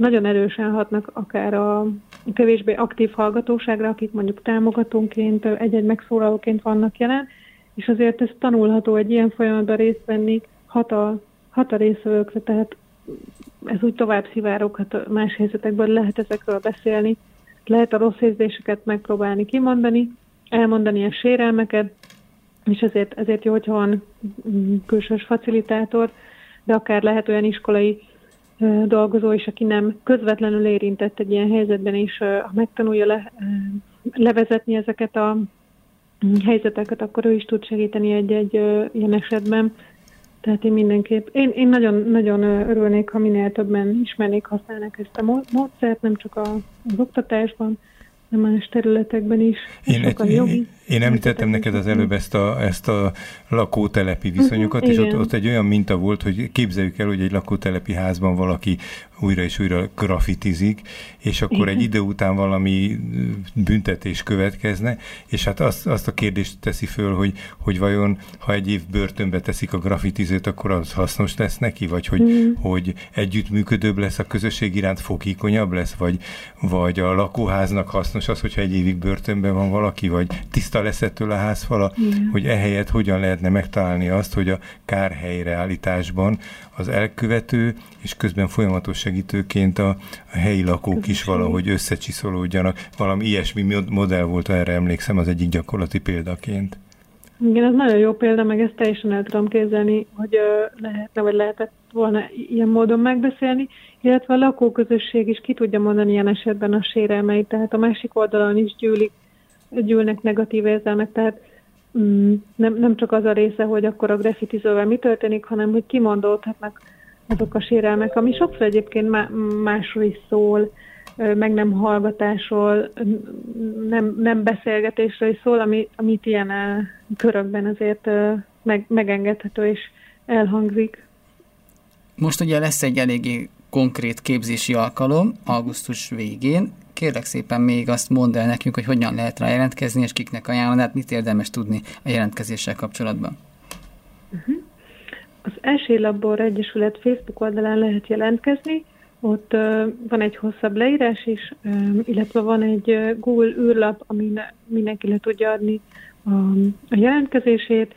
nagyon erősen hatnak akár a kevésbé aktív hallgatóságra, akik mondjuk támogatónként, egy-egy megszólalóként vannak jelen, és azért ez tanulható egy ilyen folyamatban részt venni, hat a részvevőkre, tehát ez úgy tovább szivároghat más helyzetekben, lehet ezekről beszélni, lehet a rossz érzéseket megpróbálni kimondani, elmondani a sérelmeket, és ezért jó, hogyha van külsős facilitátor, de akár lehet olyan iskolai dolgozó is, aki nem közvetlenül érintett egy ilyen helyzetben, és megtanulja levezetni ezeket a helyzeteket, akkor ő is tud segíteni egy ilyen esetben. Tehát én mindenképp, én nagyon örülnék, ha minél többen ismernék, használnak ezt a módszert, nem csak az oktatásban, más területekben is. Én említettem neked az előbb ezt a lakótelepi viszonyokat, és ott egy olyan minta volt, hogy képzeljük el, hogy egy lakótelepi házban valaki újra és újra graffitizik, és akkor egy idő után valami büntetés következne, és hát azt a kérdést teszi föl, hogy vajon, ha egy év börtönbe teszik a graffitizőt, akkor az hasznos lesz neki, vagy hogy együttműködőbb lesz, a közösség iránt fogékonyabb lesz, vagy a lakóháznak hasznos az, hogyha egy évig börtönben van valaki, vagy tiszta lesz ettől a házfala, hogy ehelyett hogyan lehetne megtalálni azt, hogy a kár helyreállításban az elkövető, és közben folyamatos segítőként a helyi lakók is valahogy összecsiszolódjanak. Valami ilyesmi modell volt, erre emlékszem, az egyik gyakorlati példaként. Igen, ez nagyon jó példa, meg ezt teljesen el tudom képzelni, hogy lehetne, vagy lehetett volna ilyen módon megbeszélni, illetve a lakóközösség is ki tudja mondani ilyen esetben a sérelmeit, tehát a másik oldalon is gyűlnek negatív érzelmek, tehát nem csak az a része, hogy akkor a graffitizővel mi történik, hanem hogy kimondódhatnak azok a sérelmek, ami sokszor egyébként másról is szól, meg nem hallgatásról, nem beszélgetésről is szól, amit ilyen körökben azért megengedhető és elhangzik. Most ugye lesz egy eléggé konkrét képzési alkalom augusztus végén. Kérlek szépen még azt mondd el nekünk, hogy hogyan lehet rá jelentkezni, és kiknek ajánlod, hát mit érdemes tudni a jelentkezéssel kapcsolatban. Az Esélylabor Egyesület Facebook oldalán lehet jelentkezni, ott van egy hosszabb leírás is, illetve van egy Google űrlap, amin mindenki le tudja adni a jelentkezését.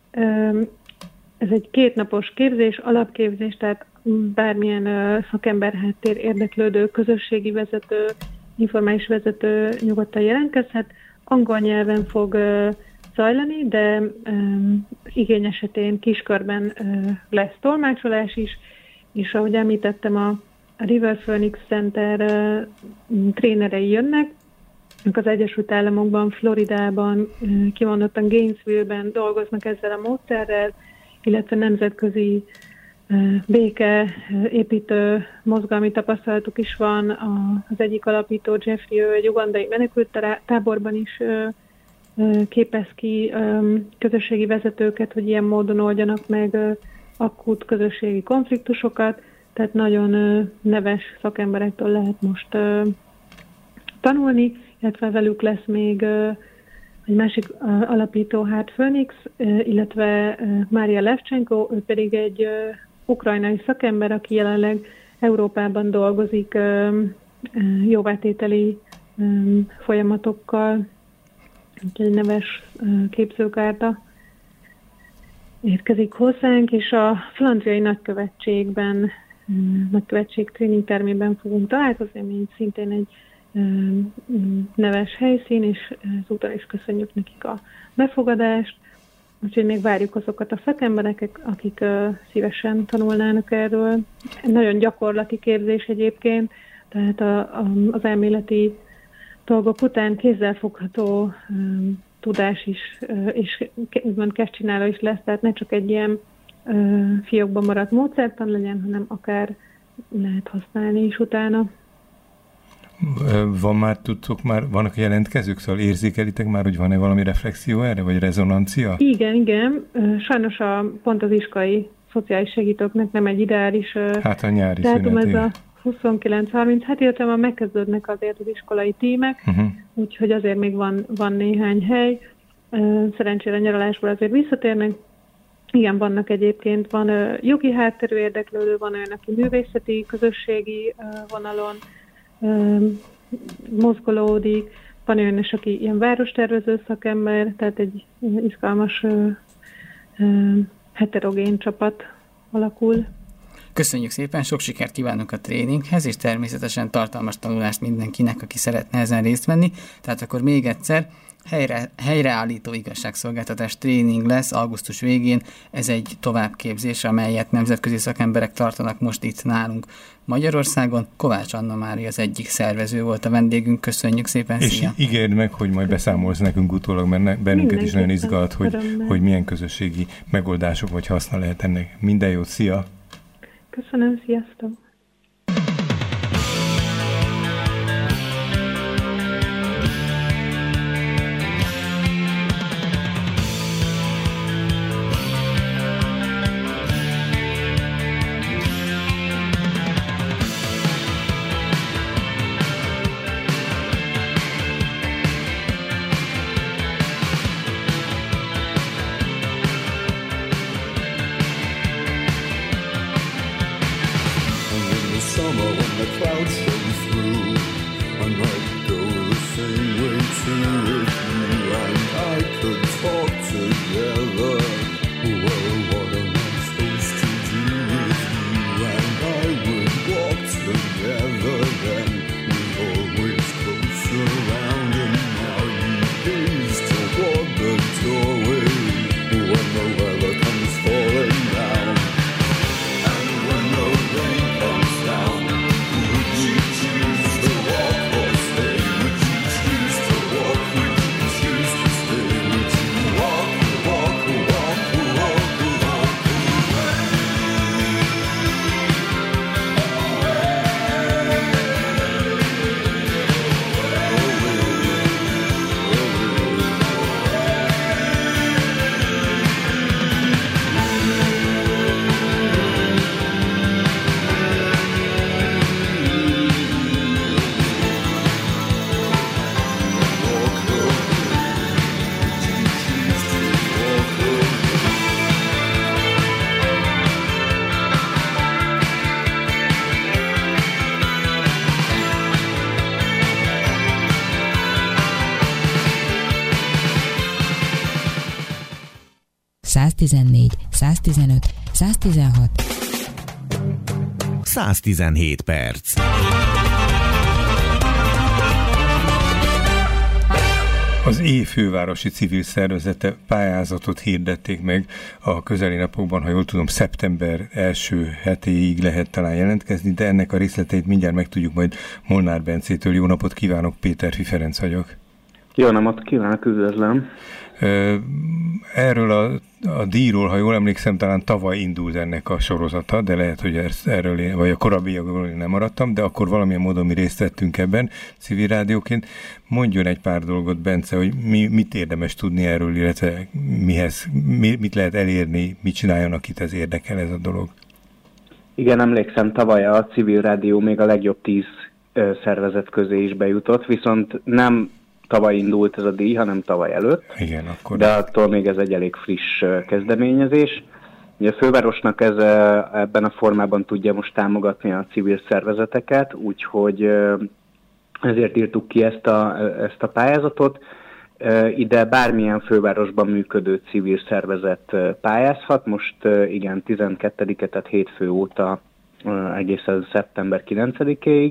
Ez egy 2 napos képzés, alapképzés, tehát bármilyen szakemberháttér érdeklődő, közösségi vezető, informális vezető nyugodtan jelentkezhet. Angol nyelven fog zajlani, de igény esetén kiskörben lesz tolmácsolás is, és ahogy említettem, a River Phoenix Center trénerei jönnek, az Egyesült Államokban, Floridában, kimondottan Gainesville-ben dolgoznak ezzel a módszerrel, illetve nemzetközi békeépítő mozgalmi tapasztalatuk is van. Az egyik alapító, Jeffrey, ő egy ugandai menekült táborban is képez ki közösségi vezetőket, hogy ilyen módon oldjanak meg akut közösségi konfliktusokat, tehát nagyon neves szakemberektől lehet most tanulni, illetve velük lesz még egy másik alapító, Heart Phoenix, illetve Mária Levcsenko, ő pedig egy ukrajnai szakember, aki jelenleg Európában dolgozik jóvátételi folyamatokkal, egy neves képzőkárta érkezik hozzánk, és a Flandriai nagykövetség tréningtermében fogunk találkozni, ami szintén egy neves helyszín, és ezúttal is köszönjük nekik a befogadást, úgyhogy még várjuk azokat a szakembereket, akik szívesen tanulnának erről. Nagyon gyakorlati képzés egyébként, tehát az elméleti dolgok után kézzelfogható tudás is, és úgymond kezdcsináló is lesz, tehát ne csak egy ilyen fiókban maradt módszertan legyen, hanem akár lehet használni is utána. Vannak jelentkezők, szóval érzékelitek már, hogy van-e valami reflexió erre, vagy rezonancia? Igen. Sajnos pont az iskolai szociális segítőknek nem egy ideális a nyári dátum, ez a 29-30, hát illetve már megkezdődnek azért az iskolai tímek, úgyhogy azért még van néhány hely. Szerencsére nyaralásból azért visszatérnek, Igen, vannak egyébként, van jogi hátterű érdeklődő, van olyan, aki művészeti, közösségi vonalon mozgolódik, van olyan is, aki ilyen várostervező szakember, tehát egy izgalmas heterogén csapat alakul. Köszönjük szépen, sok sikert kívánunk a tréninghez, és természetesen tartalmas tanulást mindenkinek, aki szeretne ezen részt venni. Tehát akkor még egyszer, helyreállító igazságszolgáltatás tréning lesz augusztus végén. Ez egy továbbképzés, amelyet nemzetközi szakemberek tartanak most itt nálunk Magyarországon. Kovács Anna Mária az egyik szervező volt a vendégünk. Köszönjük szépen, és szia! És ígérd meg, hogy majd beszámolsz nekünk utólag, mert bennünket is nagyon izgat, hogy milyen közösségi megoldások vagy haszna lehet ennek. Minden jót, szia! Köszönöm, sziasztok! ...114, 115, 116. 117 perc. Az év fővárosi civil szervezete pályázatot hirdették meg a közeli napokban, ha jól tudom, szeptember első hetéig lehet talán jelentkezni, de ennek a részleteit mindjárt megtudjuk majd Molnár Bencétől. Jó napot kívánok, Péterfi Ferenc vagyok. Jó napot kívánok, üdvözlöm. Erről a díjról, ha jól emlékszem, talán tavaly indult ennek a sorozata, de lehet, hogy erről vagy a korábbiakról én nem maradtam, de akkor valamilyen módon mi részt vettünk ebben civil rádióként. Mondjon egy pár dolgot, Bence, hogy mit érdemes tudni erről, illetve mit lehet elérni, mit csináljon, akit ez érdekel, ez a dolog. Igen, emlékszem, tavaly a civil rádió még a legjobb 10 szervezet közé is bejutott, viszont nem tavaly indult ez a díj, hanem tavaly előtt. Igen, akkor. De attól még ez egy elég friss kezdeményezés. Ugye a fővárosnak ez ebben a formában tudja most támogatni a civil szervezeteket, úgyhogy ezért írtuk ki ezt a pályázatot. Ide bármilyen fővárosban működő civil szervezet pályázhat. Most igen, 12-e, tehát hétfő óta egészen szeptember 9-ig.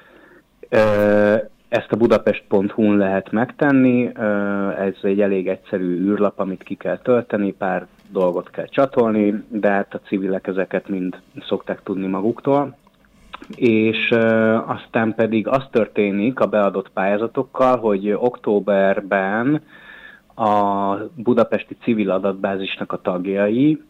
Ezt a budapest.hu-n lehet megtenni, ez egy elég egyszerű űrlap, amit ki kell tölteni, pár dolgot kell csatolni, de hát a civilek ezeket mind szokták tudni maguktól. És aztán pedig az történik a beadott pályázatokkal, hogy októberben a budapesti civil adatbázisnak a tagjai,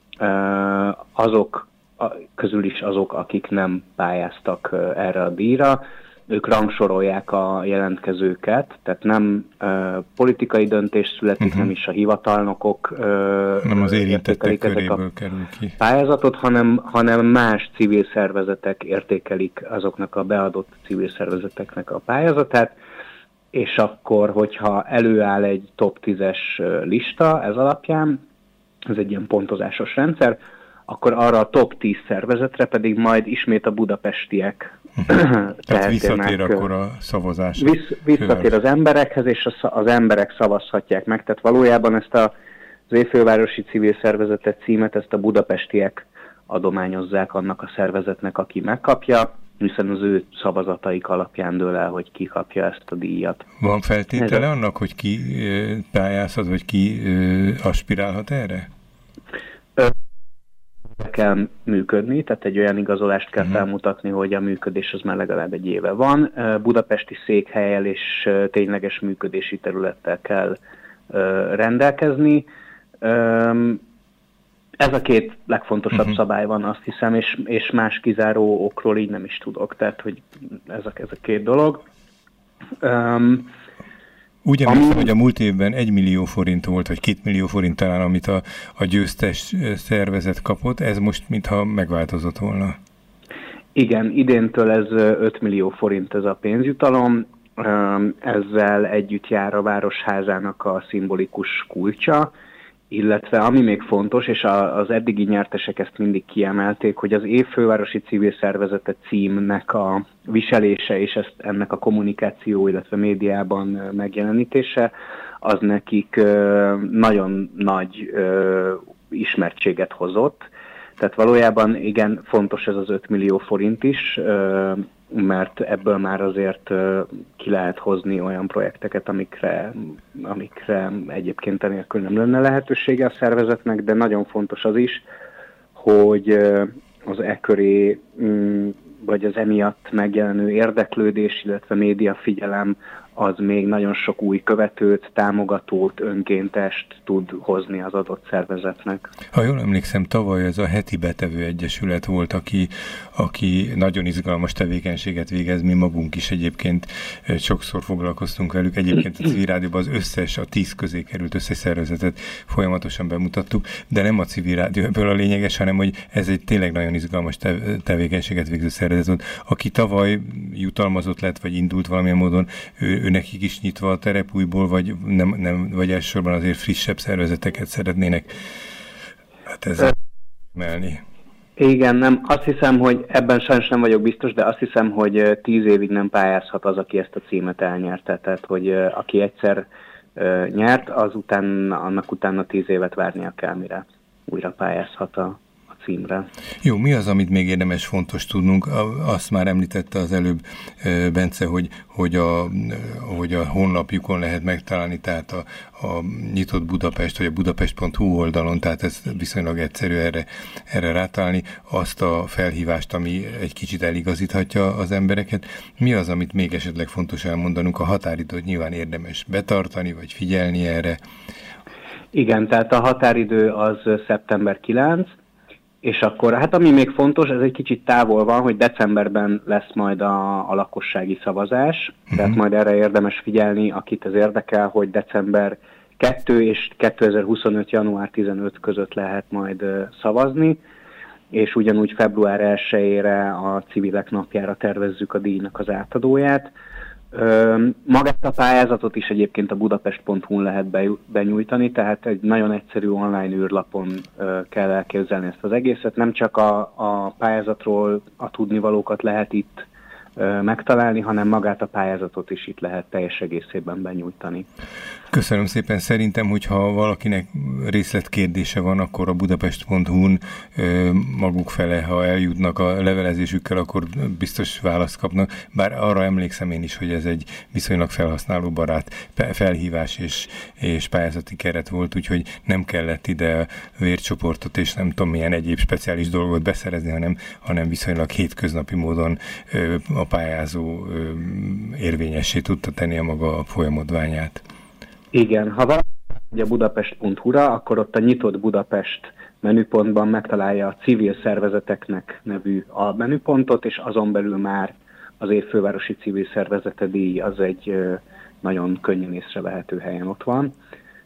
azok közül is azok, akik nem pályáztak erre a díjra, ők rangsorolják a jelentkezőket, tehát nem politikai döntés születik, nem is a hivatalnokok nem az érintettek köréből kerül ki pályázatot, hanem más civil szervezetek értékelik azoknak a beadott civil szervezeteknek a pályázatát, és akkor, hogyha előáll egy top 10-es lista ez alapján, ez egy ilyen pontozásos rendszer, akkor arra a top 10 szervezetre pedig majd ismét a budapestiek tehát visszatér akkor a szavazás. Visszatér az emberekhez, és az emberek szavazhatják meg. Tehát valójában ezt az évfővárosi civil szervezetet címet, ezt a budapestiek adományozzák annak a szervezetnek, aki megkapja, hiszen az ő szavazataik alapján dől el, hogy ki kapja ezt a díjat. Van feltétele annak, hogy ki pályázhat, vagy ki aspirálhat erre? Kell működni, tehát egy olyan igazolást kell felmutatni, hogy a működés az már legalább egy éve van. Budapesti székhellyel és tényleges működési területtel kell rendelkezni. Ez a két legfontosabb szabály van, azt hiszem, és más kizáró okról így nem is tudok. Tehát, hogy ez a két dolog. Úgy emlékszem, hogy a múlt évben 1 millió forint volt, vagy 2 millió forint talán, amit a győztes szervezet kapott, ez most mintha megváltozott volna. Igen, idéntől ez 5 millió forint ez a pénzjutalom, ezzel együtt jár a Városházának a szimbolikus kulcsa, illetve ami még fontos, és az eddigi nyertesek ezt mindig kiemelték, hogy az évfővárosi civil szervezete címnek a viselése és ennek a kommunikáció, illetve médiában megjelenítése, az nekik nagyon nagy ismertséget hozott. Tehát valójában igen, fontos ez az 5 millió forint is, mert ebből már azért ki lehet hozni olyan projekteket, amikre egyébként enélkül nem lenne lehetősége a szervezetnek, de nagyon fontos az is, hogy az köré vagy az emiatt megjelenő érdeklődés, illetve médiafigyelem az még nagyon sok új követőt, támogatót, önkéntest tud hozni az adott szervezetnek. Ha jól emlékszem, tavaly ez a Heti Betevő Egyesület volt, aki nagyon izgalmas tevékenységet végez, mi magunk is egyébként sokszor foglalkoztunk velük. Egyébként a Civil Rádióban az összes, a 10 közé került összes szervezetet folyamatosan bemutattuk, de nem a Civil Rádió ebből a lényeges, hanem hogy ez egy tényleg nagyon izgalmas tevékenységet végző szervezet volt. Aki tavaly jutalmazott lett, vagy indult valamilyen módon, ő nekik is nyitva a terep újból, vagy nem, vagy elsősorban azért frissebb szervezeteket szeretnének ezzel emelni. Igen, nem. Azt hiszem, hogy ebben sajnos nem vagyok biztos, de azt hiszem, hogy 10 évig nem pályázhat az, aki ezt a címet elnyerte. Tehát, hogy aki egyszer nyert, annak utána 10 évet várnia kell, mire újra pályázhat a címre. Jó, mi az, amit még érdemes fontos tudnunk? Azt már említette az előbb Bence, hogy a honlapjukon lehet megtalálni, tehát a Nyitott Budapest, vagy a budapest.hu oldalon, tehát ez viszonylag egyszerű erre rátalálni, azt a felhívást, ami egy kicsit eligazíthatja az embereket. Mi az, amit még esetleg fontos elmondanunk? A határidőt nyilván érdemes betartani, vagy figyelni erre? Igen, tehát a határidő az szeptember 9, és akkor, hát ami még fontos, ez egy kicsit távol van, hogy decemberben lesz majd a lakossági szavazás, tehát majd erre érdemes figyelni, akit ez érdekel, hogy december 2 és 2025. január 15 között lehet majd szavazni, és ugyanúgy február 1-ére a Civilek napjára tervezzük a díjnak az átadóját. Magát a pályázatot is egyébként a budapest.hu-n lehet benyújtani, tehát egy nagyon egyszerű online űrlapon kell elképzelni ezt az egészet. Nem csak a pályázatról a tudnivalókat lehet itt megtalálni, hanem magát a pályázatot is itt lehet teljes egészében benyújtani. Köszönöm szépen. Szerintem, hogyha valakinek részletkérdése van, akkor a budapest.hu-n maguk fele, ha eljutnak a levelezésükkel, akkor biztos választ kapnak. Bár arra emlékszem én is, hogy ez egy viszonylag felhasználóbarát felhívás és pályázati keret volt, úgyhogy nem kellett ide vércsoportot és nem tudom milyen egyéb speciális dolgot beszerezni, hanem viszonylag hétköznapi módon a pályázó érvényessé tudta tenni a maga folyamodványát. Igen, ha valaki a budapest.hu-ra, akkor ott a Nyitott Budapest menüpontban megtalálja a civil szervezeteknek nevű almenüpontot, és azon belül már az évfővárosi civil szervezete díj az egy nagyon könnyen észrevehető helyen ott van.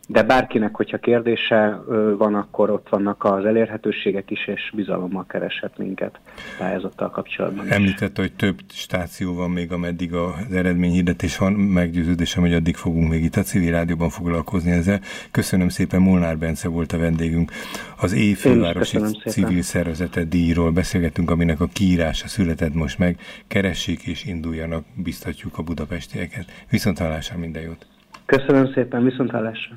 De bárkinek, hogyha kérdése van, akkor ott vannak az elérhetőségek is, és bizalommal kereshet minket pályázattal kapcsolatban is. Említette, hogy több stáció van még, ameddig az eredményhirdetés van, meggyőződésem, hogy addig fogunk még itt a Civil Rádióban foglalkozni ezzel. Köszönöm szépen, Molnár Bence volt a vendégünk. Az Év fővárosi civil szervezete díjról beszélgettünk, aminek a kiírása született most meg. Keressék és induljanak, biztatjuk a budapestieket. Viszonthallásra, minden jót! Köszönöm szépen, viszonthallásra!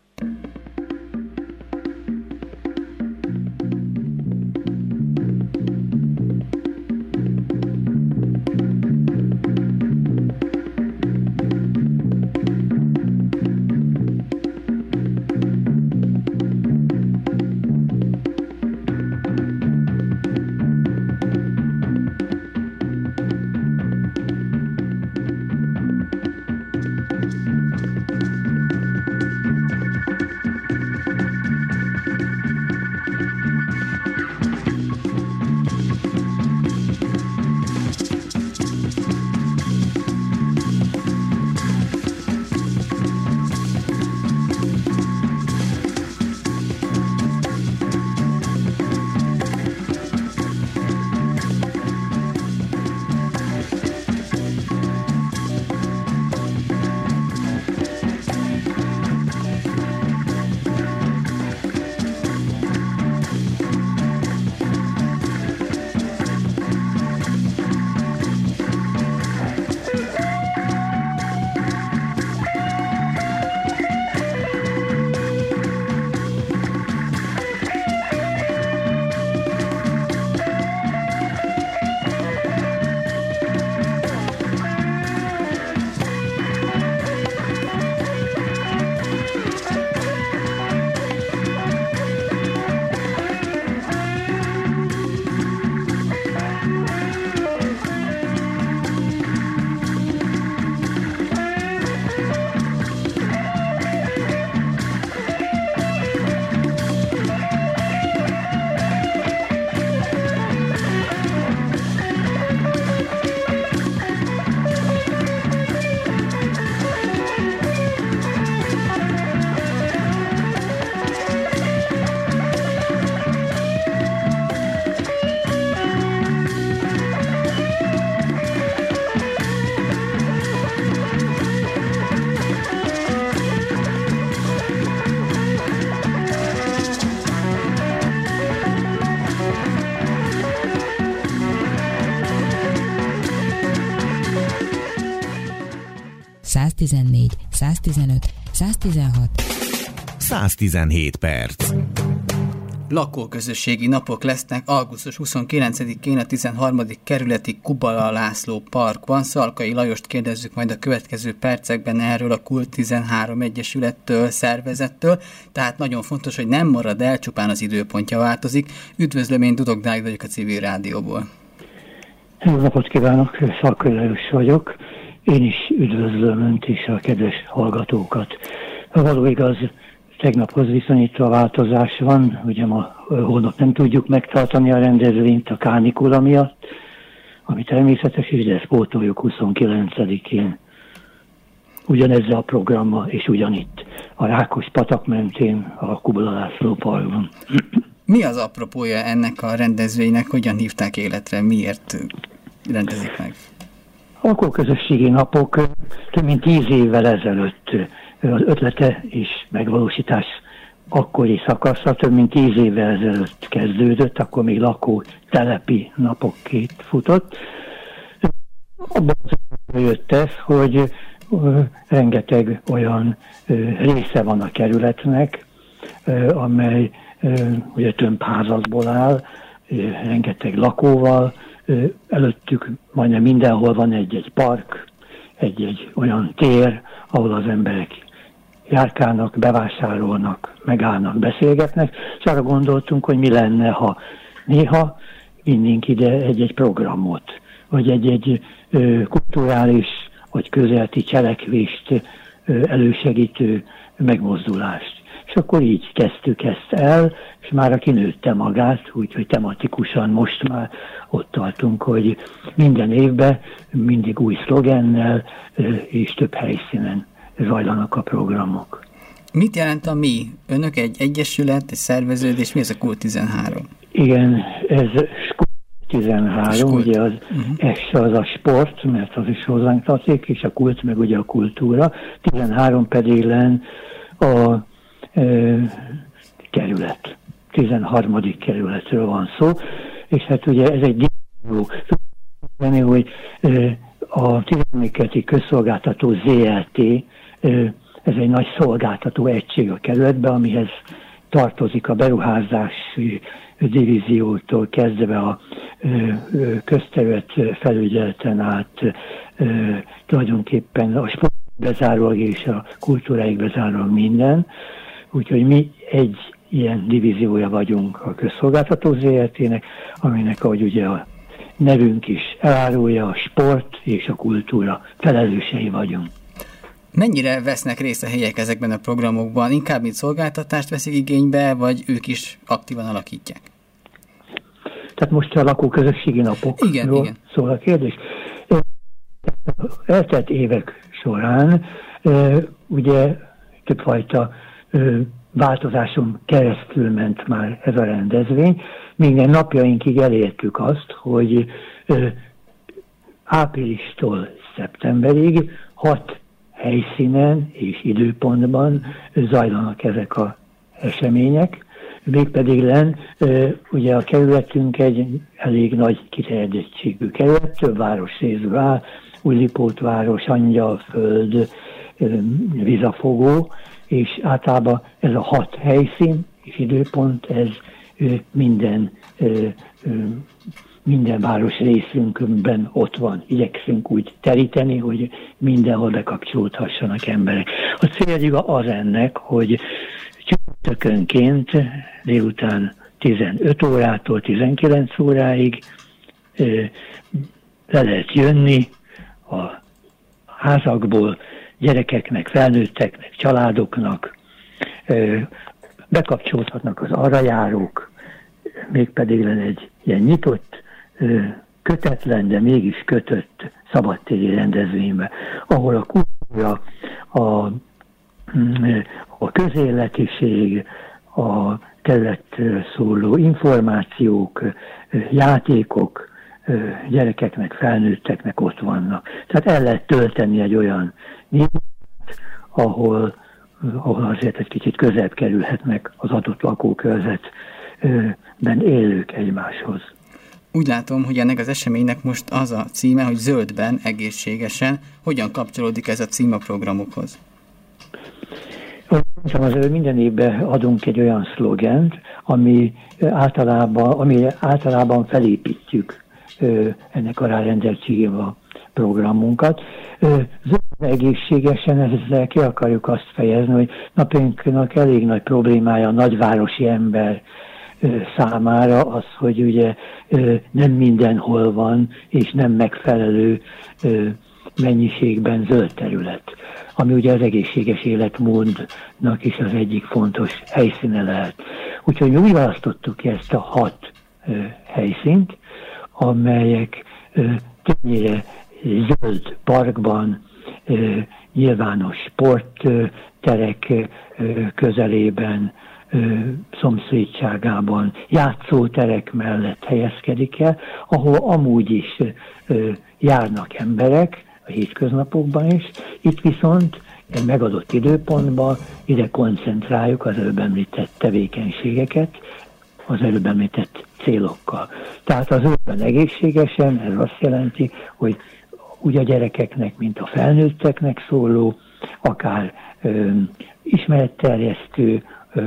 ...114, 115, 116... 117 perc. Lakóközösségi napok lesznek augusztus 29-én a 13. kerületi Kubala László Parkban. Szalkai Lajost kérdezzük majd a következő percekben erről a Kult 13 egyesülettől, szervezettől, tehát nagyon fontos, hogy nem marad el, csupán az időpontja változik. Üdvözlöm, én Dudok Dávid vagyok a Civil Rádióból. Jó napot kívánok, Szalkai Lajos vagyok. Én is üdvözlöm Önt és a kedves hallgatókat. Való igaz, tegnaphoz viszonyítva változás van, ugye ma holnap nem tudjuk megtartani a rendezvényt a kánikula miatt, ami természetes, és de ezt pótoljuk 29-én. Ugyanezzel a programmal, és ugyanitt, a Rákos-patak mentén, a Kubala László Parkban. Mi az apropója ennek a rendezvénynek, hogyan hívták életre, miért rendezik meg? A lakóközösségi napok több mint 10 évvel ezelőtt az ötlete és megvalósítás akkori szakasza több mint 10 évvel ezelőtt kezdődött, akkor még lakótelepi napokként futott. Abban jött ez, hogy rengeteg olyan része van a kerületnek, amely ugye több házakból áll, rengeteg lakóval, előttük majdnem mindenhol van egy-egy park, egy-egy olyan tér, ahol az emberek járkálnak, bevásárolnak, megállnak, beszélgetnek, és arra gondoltunk, hogy mi lenne, ha néha vinnénk ide egy-egy programot, vagy egy-egy kulturális vagy közelti cselekvést elősegítő megmozdulást. És akkor így kezdtük ezt el, és már kinőtte magát, úgyhogy tematikusan most már ott tartunk, hogy minden évben mindig új szlogennel és több helyszínen zajlanak a programok. Mit jelent a mi? Önök egy egyesület, egy szerveződés, mi ez a Kult 13? Igen, ez Kult 13, ugye az S az a sport, mert az is hozzánk tartozik, és a kult meg ugye a kultúra, 13 pedig len a kerület, 13. kerületről van szó, és hát ugye ez egy dimenzió, hogy a 13. közszolgáltató ZRT, ez egy nagy szolgáltató egység a kerületben, amihez tartozik a beruházási divíziótól kezdve a közterület felügyeleten át tulajdonképpen a sport bezárólag és a kultúráig bezárólag minden. Úgyhogy mi egy ilyen divíziója vagyunk a közszolgáltató ZRT-nek, aminek ahogy ugye a nevünk is elárulja, a sport és a kultúra felelősei vagyunk. Mennyire vesznek részt a helyiek ezekben a programokban? Inkább mint szolgáltatást veszik igénybe, vagy ők is aktívan alakítják? Tehát most a lakóközösségi napokról szól a kérdés. Eltelt évek során ugye többfajta változáson keresztül ment már ez a rendezvény. Minden napjainkig elértük azt, hogy áprilistól szeptemberig 6 helyszínen és időpontban zajlanak ezek az események. Mégpedig ugye a kerületünk egy elég nagy kiterjedtségű kerület, több városrészből áll, Újlipót város, Angyalföld, Vizafogó, és általában ez a 6 helyszín és időpont, ez minden város részünkben ott van. Igyekszünk úgy teríteni, hogy mindenhol bekapcsolódhassanak emberek. A célja az ennek, hogy csütörtökönként délután 15 órától 19 óráig le lehet jönni a házakból, gyerekeknek, felnőtteknek, családoknak, bekapcsolódhatnak az arrajárók, mégpedig lenne egy ilyen nyitott, kötetlen, de mégis kötött szabadtéri rendezvénybe, ahol a kultúra, a közéletiség, a területről szóló információk, játékok gyerekeknek, felnőtteknek ott vannak. Tehát el lehet tölteni egy olyan nyilvát, ahol azért egy kicsit közelebb kerülhetnek az adott lakókörzetben élők egymáshoz. Úgy látom, hogy ennek az eseménynek most az a címe, hogy zöldben, egészségesen. Hogyan kapcsolódik ez a cím a programokhoz? Az minden évben adunk egy olyan szlogent, ami általában felépítjük ennek a rárendeltségével a programunkat. Zöldben egészségesen ezzel ki akarjuk azt fejezni, hogy napjainknak elég nagy problémája a nagyvárosi ember számára az, hogy ugye nem mindenhol van, és nem megfelelő mennyiségben zöld terület, ami ugye az egészséges életmódnak is az egyik fontos helyszíne lehet. Úgyhogy mi úgy választottuk ki ezt a 6 helyszínt, amelyek többnyire zöld parkban, nyilvános sportterek közelében, szomszédságában, játszóterek mellett helyezkedik el, ahol amúgy is járnak emberek a hétköznapokban is. Itt viszont egy megadott időpontban ide koncentráljuk az előbb említett tevékenységeket, az előbb említett célokkal. Tehát az zöldben egészségesen, ez azt jelenti, hogy úgy a gyerekeknek, mint a felnőtteknek szóló, akár ismeretterjesztő,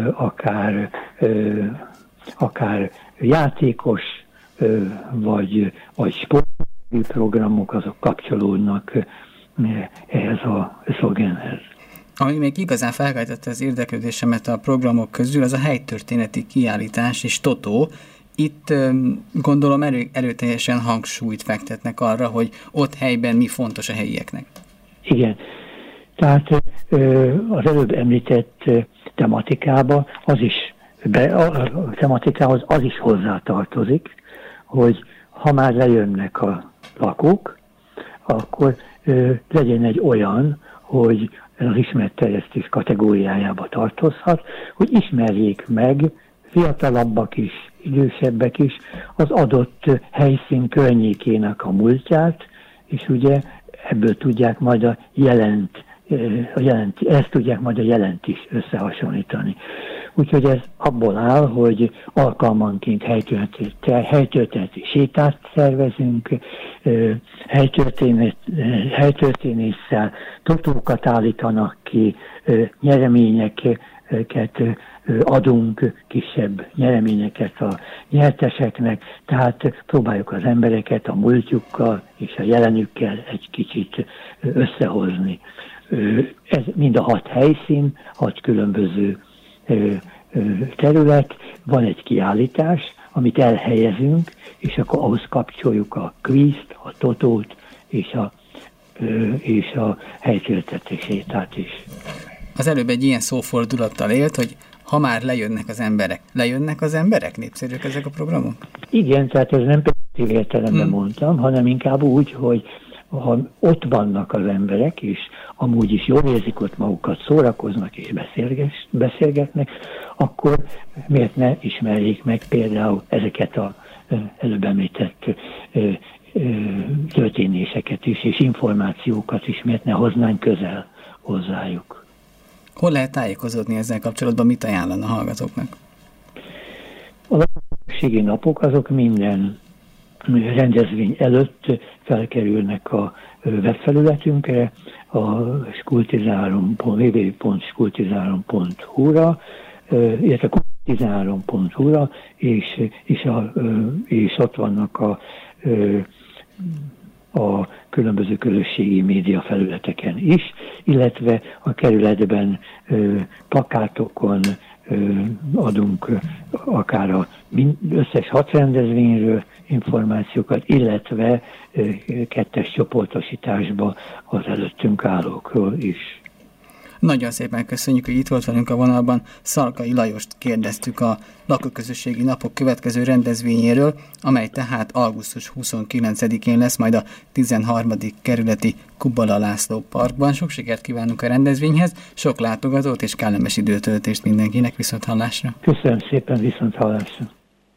akár játékos, vagy sportolói programok, azok kapcsolódnak ehhez a szlogenhez. Ami még igazán felkeltette az érdeklődésemet a programok közül, az a helytörténeti kiállítás és totó. Itt gondolom erőteljesen hangsúlyt fektetnek arra, hogy ott helyben mi fontos a helyieknek. Igen. Tehát az előbb említett tematikába a tematikához az is hozzátartozik, hogy ha már lejönnek a lakók, akkor legyen egy olyan, hogy az ismeretterjesztés kategóriájába tartozhat, hogy ismerjék meg fiatalabbak is, idősebbek is az adott helyszín környékének a múltját, és ugye ebből tudják majd ezt tudják majd a jelent is összehasonlítani. Úgyhogy ez abból áll, hogy alkalmanként helytörténeti sétát szervezünk, helytörténésszel totókat állítanak ki, nyereményeket adunk, kisebb nyereményeket a nyerteseknek, tehát próbáljuk az embereket a múltjukkal és a jelenükkel egy kicsit összehozni. Ez mind a 6 helyszín, 6 különböző terület, van egy kiállítás, amit elhelyezünk, és akkor ahhoz kapcsoljuk a kvízt, a totót és a helytörténeti sétát is. Az előbb egy ilyen szófordulattal élt, hogy ha már lejönnek az emberek. Lejönnek az emberek? Népszerűek ezek a programok? Igen, tehát ez nem pedig értelemben mondtam, hanem inkább úgy, hogy ha ott vannak az emberek, és amúgy is jól érzik ott magukat, szórakoznak és beszélgetnek, akkor miért ne ismerjék meg például ezeket az előbb említett történéseket is, és információkat is, miért ne hoznánk közel hozzájuk. Hol lehet tájékozódni ezzel kapcsolatban, mit ajánlana a hallgatóknak? A lakossági napok azok minden rendezvény előtt felkerülnek a webfelületünkre, a www.skultizárom.hu-ra, illetve kultizárom.hu-ra, és ott vannak a különböző közösségi média felületeken is, illetve a kerületben plakátokon adunk akár az összes 6 rendezvényről információkat, illetve 2-es csoportosításba az előttünk állókról is. Nagyon szépen köszönjük, hogy itt volt velünk a vonalban. Szalkai Lajost kérdeztük a lakóközösségi napok következő rendezvényéről, amely tehát augusztus 29-én lesz majd a 13. kerületi Kubala László Parkban. Sok sikert kívánunk a rendezvényhez, sok látogatót és kellemes időtöltést mindenkinek. Viszonthallásra! Köszönöm szépen, viszonthallásra!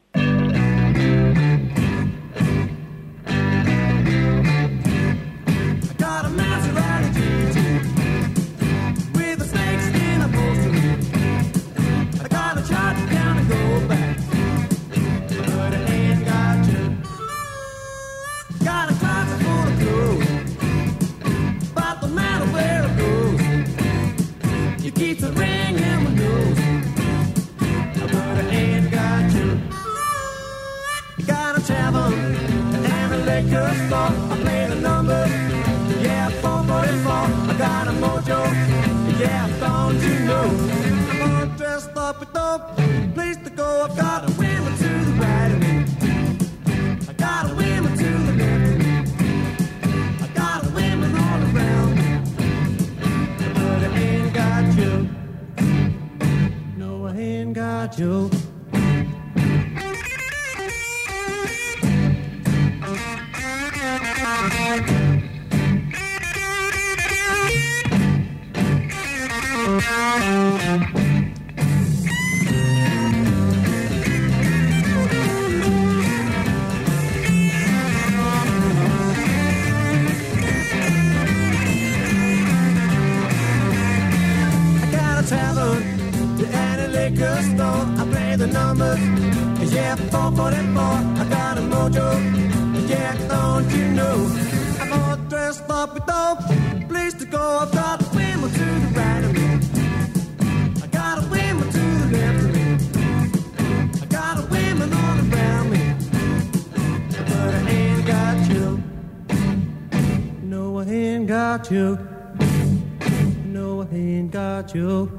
No, I ain't got you.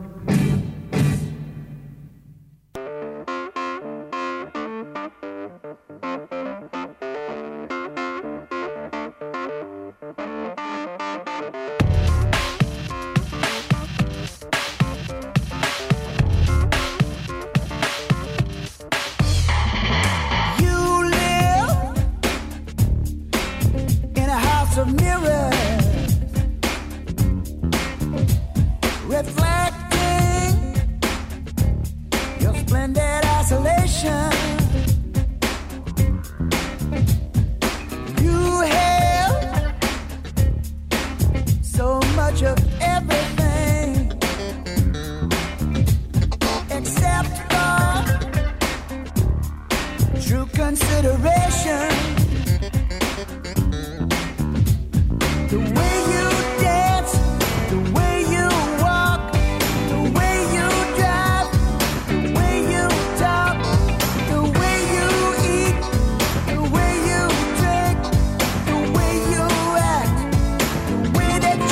Mirror reflecting your splendid isolation. You have so much of